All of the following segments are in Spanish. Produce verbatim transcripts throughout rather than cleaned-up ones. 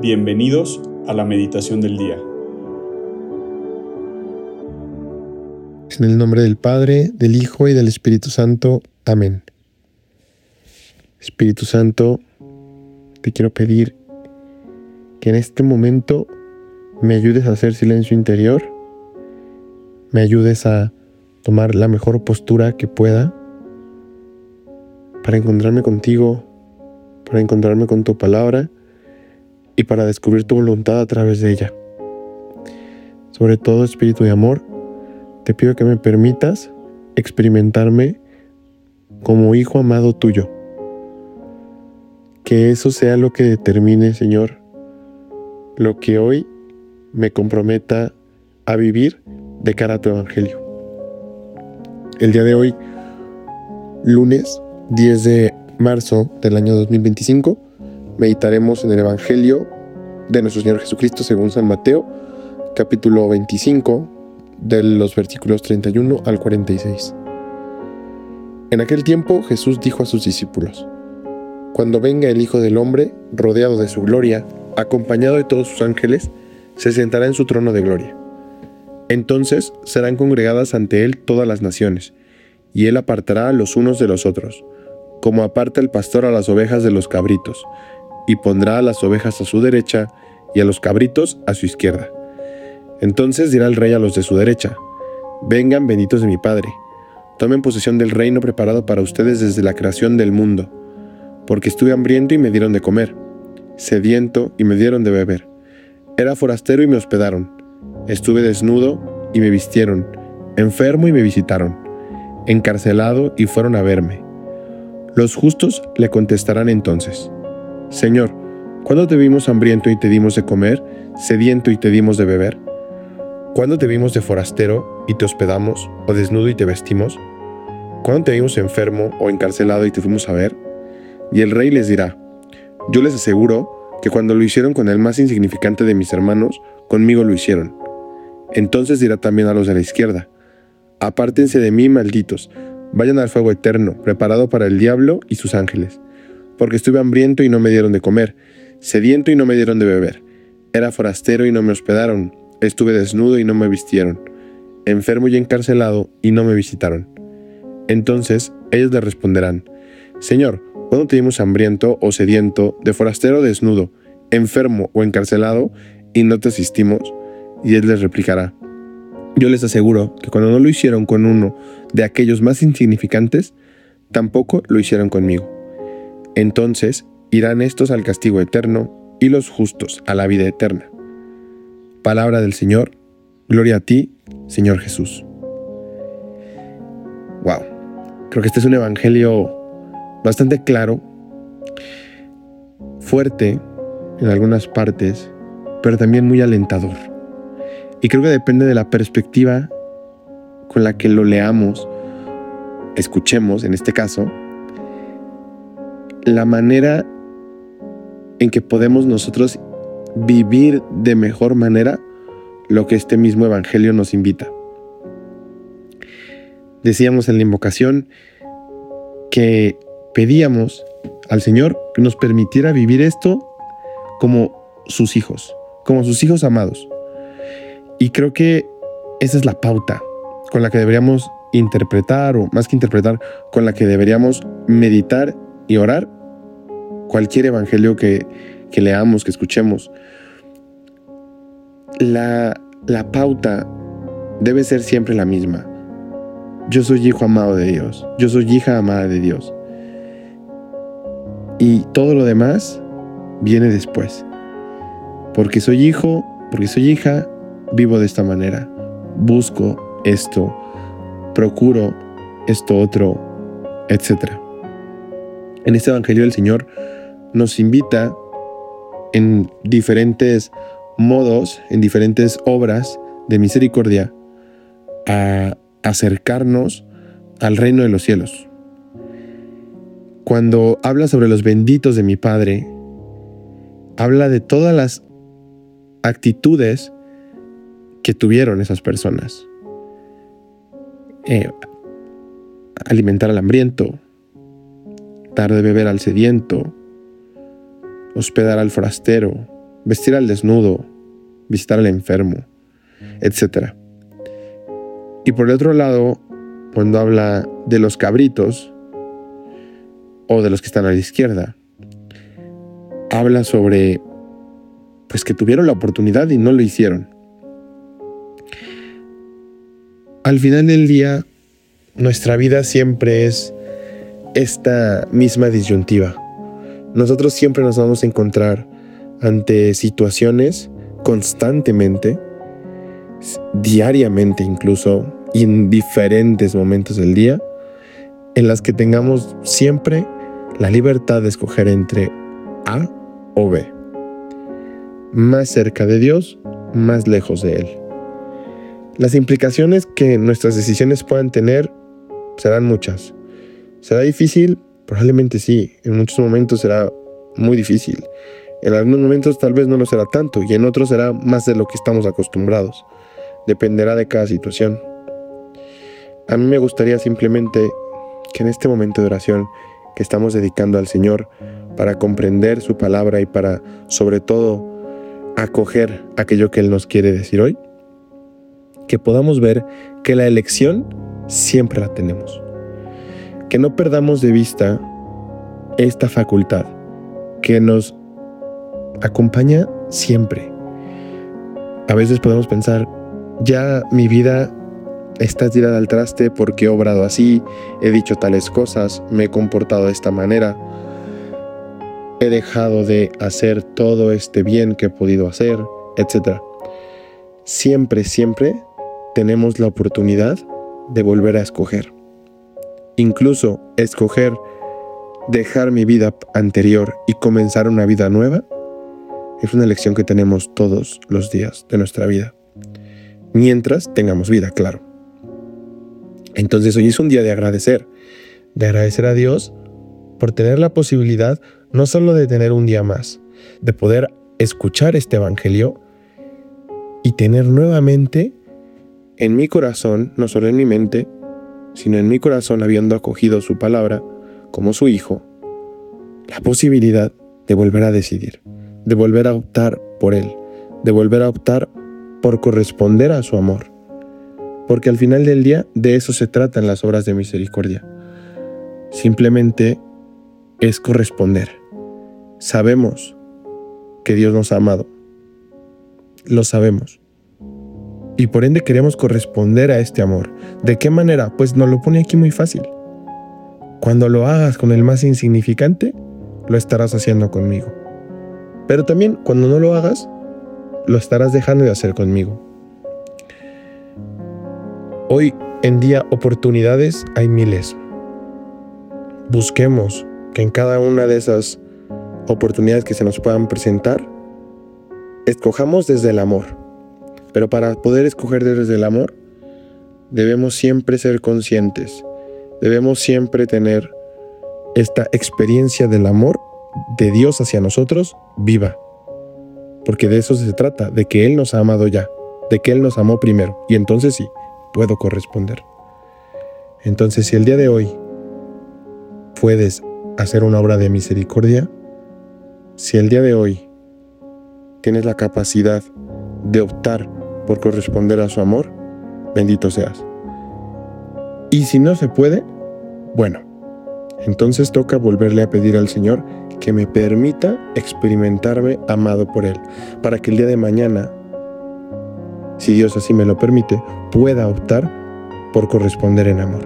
Bienvenidos a la meditación del día. En el nombre del Padre, del Hijo y del Espíritu Santo. Amén. Espíritu Santo, te quiero pedir que en este momento me ayudes a hacer silencio interior, me ayudes a tomar la mejor postura que pueda para encontrarme contigo, para encontrarme con tu palabra y para descubrir tu voluntad a través de ella. Sobre todo, Espíritu de amor, te pido que me permitas experimentarme como hijo amado tuyo. Que eso sea lo que determine, Señor, lo que hoy me comprometa a vivir de cara a tu Evangelio. El día de hoy, lunes diez de marzo del año dos mil veinticinco, meditaremos en el Evangelio de nuestro Señor Jesucristo según San Mateo, capítulo veinticinco, de los versículos treinta y uno al cuarenta y seis. En aquel tiempo Jesús dijo a sus discípulos: Cuando venga el Hijo del Hombre, rodeado de su gloria, acompañado de todos sus ángeles, se sentará en su trono de gloria. Entonces serán congregadas ante él todas las naciones, y él apartará a los unos de los otros, como aparta el pastor a las ovejas de los cabritos, y pondrá a las ovejas a su derecha y a los cabritos a su izquierda. Entonces dirá el rey a los de su derecha: Vengan, benditos de mi Padre, tomen posesión del reino preparado para ustedes desde la creación del mundo, porque estuve hambriento y me dieron de comer, sediento y me dieron de beber, era forastero y me hospedaron, estuve desnudo y me vistieron, enfermo y me visitaron, encarcelado y fueron a verme. Los justos le contestarán entonces: Señor, ¿cuándo te vimos hambriento y te dimos de comer, sediento y te dimos de beber? ¿Cuándo te vimos de forastero y te hospedamos, o desnudo y te vestimos? ¿Cuándo te vimos enfermo o encarcelado y te fuimos a ver? Y el rey les dirá: Yo les aseguro que cuando lo hicieron con el más insignificante de mis hermanos, conmigo lo hicieron. Entonces dirá también a los de la izquierda: Apártense de mí, malditos, vayan al fuego eterno, preparado para el diablo y sus ángeles. Porque estuve hambriento y no me dieron de comer, sediento y no me dieron de beber, era forastero y no me hospedaron, estuve desnudo y no me vistieron, enfermo y encarcelado y no me visitaron. Entonces ellos le responderán: Señor, ¿cuándo te vimos hambriento o sediento, de forastero o desnudo, enfermo o encarcelado, y no te asistimos? Y él les replicará: Yo les aseguro que cuando no lo hicieron con uno de aquellos más insignificantes, tampoco lo hicieron conmigo. Entonces irán estos al castigo eterno y los justos a la vida eterna. Palabra del Señor. Gloria a ti, Señor Jesús. Wow. Creo que este es un evangelio bastante claro, fuerte en algunas partes, pero también muy alentador. Y creo que depende de la perspectiva con la que lo leamos, escuchemos en este caso, la manera en que podemos nosotros vivir de mejor manera lo que este mismo evangelio nos invita. Decíamos en la invocación que pedíamos al Señor que nos permitiera vivir esto como sus hijos, como sus hijos amados. Y creo que esa es la pauta con la que deberíamos interpretar, o más que interpretar, con la que deberíamos meditar y orar cualquier evangelio que, que leamos, que escuchemos. La, la pauta debe ser siempre la misma. Yo soy hijo amado de Dios. Yo soy hija amada de Dios. Y todo lo demás viene después. Porque soy hijo, porque soy hija, vivo de esta manera. Busco esto, procuro esto otro, etcétera. En este evangelio el Señor nos invita en diferentes modos, en diferentes obras de misericordia, a acercarnos al reino de los cielos. Cuando habla sobre los benditos de mi Padre, habla de todas las actitudes que tuvieron esas personas. Eh, alimentar al hambriento, dar de beber al sediento, hospedar al forastero, vestir al desnudo, visitar al enfermo, etcétera. Y por el otro lado, cuando habla de los cabritos o de los que están a la izquierda, habla sobre pues que tuvieron la oportunidad y no lo hicieron. Al final del día, nuestra vida siempre es esta misma disyuntiva. Nosotros siempre nos vamos a encontrar ante situaciones constantemente, diariamente incluso, y en diferentes momentos del día, en las que tengamos siempre la libertad de escoger entre A o B. Más cerca de Dios, más lejos de Él. Las implicaciones que nuestras decisiones puedan tener serán muchas. ¿Será difícil? Probablemente sí. En muchos momentos será muy difícil. En algunos momentos tal vez no lo será tanto y en otros será más de lo que estamos acostumbrados. Dependerá de cada situación. A mí me gustaría simplemente que en este momento de oración que estamos dedicando al Señor para comprender su palabra y para, sobre todo, acoger aquello que Él nos quiere decir hoy, que podamos ver que la elección siempre la tenemos. Que no perdamos de vista esta facultad que nos acompaña siempre. A veces podemos pensar, ya mi vida está tirada al traste porque he obrado así, he dicho tales cosas, me he comportado de esta manera, he dejado de hacer todo este bien que he podido hacer, etcétera. Siempre, siempre tenemos la oportunidad de volver a escoger. Incluso escoger dejar mi vida anterior y comenzar una vida nueva es una elección que tenemos todos los días de nuestra vida. Mientras tengamos vida, claro. Entonces hoy es un día de agradecer, de agradecer a Dios por tener la posibilidad no solo de tener un día más, de poder escuchar este evangelio y tener nuevamente en mi corazón, no solo en mi mente, sino en mi corazón, habiendo acogido su palabra como su hijo, la posibilidad de volver a decidir, de volver a optar por Él, de volver a optar por corresponder a su amor. Porque al final del día de eso se tratan las obras de misericordia. Simplemente es corresponder. Sabemos que Dios nos ha amado. Lo sabemos. Y por ende queremos corresponder a este amor. ¿De qué manera? Pues nos lo pone aquí muy fácil. Cuando lo hagas con el más insignificante, lo estarás haciendo conmigo. Pero también cuando no lo hagas, lo estarás dejando de hacer conmigo. Hoy en día oportunidades hay miles. Busquemos que en cada una de esas oportunidades que se nos puedan presentar, escojamos desde el amor. Pero para poder escoger desde el amor, debemos siempre ser conscientes. Debemos siempre tener esta experiencia del amor de Dios hacia nosotros viva. Porque de eso se trata, de que Él nos ha amado ya, de que Él nos amó primero. Y entonces sí, puedo corresponder. Entonces, si el día de hoy puedes hacer una obra de misericordia, si el día de hoy tienes la capacidad de optar por corresponder a su amor, bendito seas. Y si no se puede, bueno, entonces toca volverle a pedir al Señor que me permita experimentarme amado por Él, para que el día de mañana, si Dios así me lo permite, pueda optar por corresponder en amor.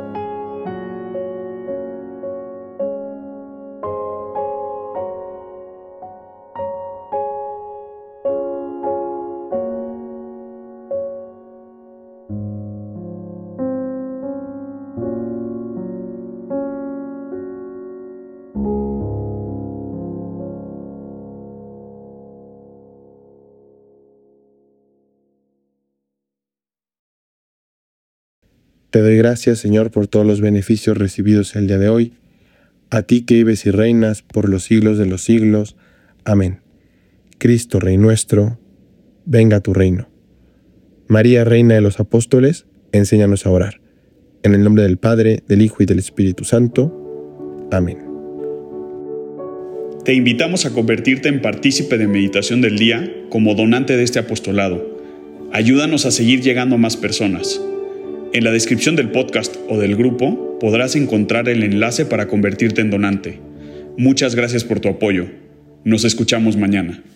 Te doy gracias, Señor, por todos los beneficios recibidos el día de hoy. A ti que vives y reinas por los siglos de los siglos. Amén. Cristo, Rey nuestro, venga a tu reino. María, Reina de los Apóstoles, enséñanos a orar. En el nombre del Padre, del Hijo y del Espíritu Santo. Amén. Te invitamos a convertirte en partícipe de Meditación del Día como donante de este apostolado. Ayúdanos a seguir llegando a más personas. En la descripción del podcast o del grupo podrás encontrar el enlace para convertirte en donante. Muchas gracias por tu apoyo. Nos escuchamos mañana.